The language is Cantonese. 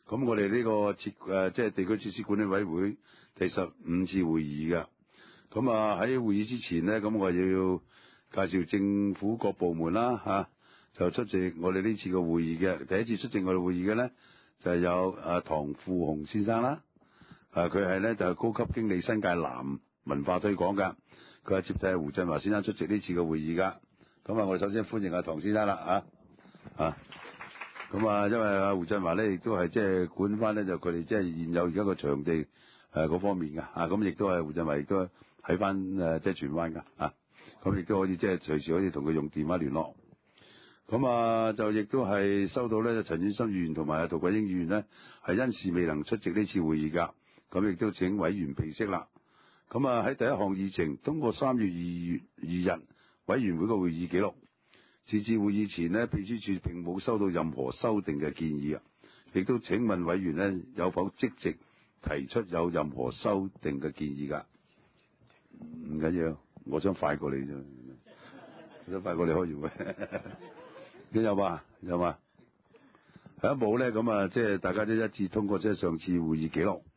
咁我哋呢個即係地區設施管理委員會第15次會議㗎。咁喺會議之前呢，咁我要介紹政府各部門啦就出席我哋呢次嘅會議嘅。第一次出席我哋會議嘅呢，就係有唐富雄先生啦。佢係呢，就係高級經理新界南文化推廣㗎。佢係接替胡振華先生出席呢次嘅會議㗎。咁我哋首先歡迎唐先生啦咁因為胡振華咧，亦都係即係管翻咧，就佢哋即係現有而家個場地嗰方面㗎咁亦都係胡振華亦都喺翻即係荃灣㗎咁亦都可以即係隨時可以同佢用電話聯絡。咁就亦都係收到咧，陳琬琛議員同埋涂謹申議員呢，係因事未能出席呢次會議㗎。咁亦都請委員備悉啦。咁喺第一項議程通過3月2日委員會嘅會議記錄。截至會議前呢，秘書處並冇收到任何修訂嘅建議亦都請問委員呢，有否即席提出有任何修訂嘅建議㗎？唔緊要，我想快過你啫，我想快過你開完會。你有嘛？有嘛？係冇咧，咁即係大家都一致通過即係上次會議記錄。